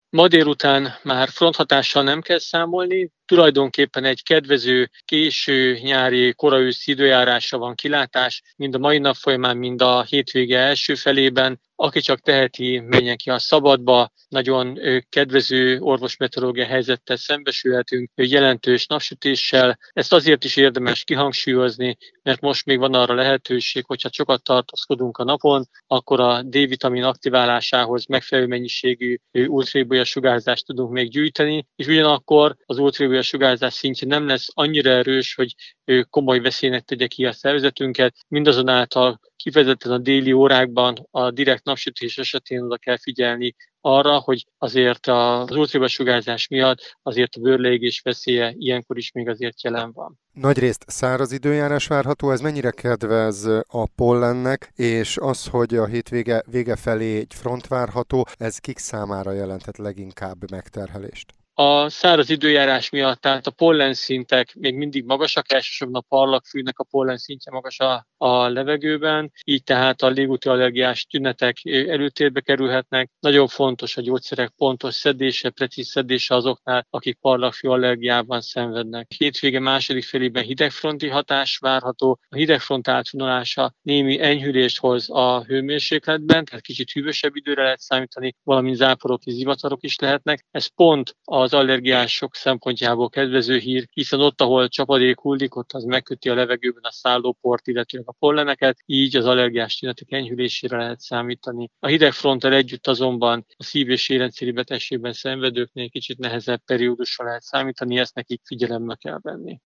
Ma délután már fronthatással nem kell számolni, tulajdonképpen egy kedvező késő nyári, kora őszi időjárásra van kilátás, mind a mai nap folyamán, mind a hétvége első felében. Aki csak teheti, menjen ki a szabadba, nagyon kedvező orvosmeteorológiai helyzettel szembesülhetünk, jelentős napsütéssel. Ezt azért is érdemes kihangsúlyozni, mert most még van arra lehetőség, hogyha sokat tartózkodunk a napon, akkor a D-vitamin aktiválásához megfelelő mennyiségű ultravioletta sugárzást tudunk még gyűjteni, és ugyanakkor az ultravioletta sugárzás szintje nem lesz annyira erős, hogy komoly veszélynek tegye ki a szervezetünket, mindazonáltal kifejezetten a déli órákban a direkt napsütés esetén oda kell figyelni arra, hogy azért az ultravioletta sugárzás miatt azért a bőrleégés veszélye ilyenkor is még azért jelen van. Nagyrészt száraz időjárás várható, ez mennyire kedvez a pollennek, és az, hogy a hétvége vége felé egy front várható, ez kik számára jelenthet leginkább megterhelést? A száraz időjárás miatt, tehát a pollenszintek még mindig magasak, elsősorban a parlagfűnek a pollenszintje magas a levegőben, így tehát a légúti allergiás tünetek előtérbe kerülhetnek. Nagyon fontos a gyógyszerek pontos szedése, precíz szedése azoknál, akik parlagfű allergiában szenvednek. Hétvége második felében hidegfronti hatás várható. A hidegfront átvonulása némi enyhülést hoz a hőmérsékletben, tehát kicsit hűvösebb időre lehet számítani, valamint záporok és zivatarok is lehetnek. Ez pont az allergiások szempontjából kedvező hír, hiszen ott, ahol csapadék hullik, ott az megköti a levegőben a szállóport, illetve a polleneket, így az allergiás tünetek enyhülésére lehet számítani. A hidegfronttal együtt azonban a szív- és érrendszeri betegségben szenvedőknél kicsit nehezebb periódusra lehet számítani, ezt nekik figyelembe kell venni.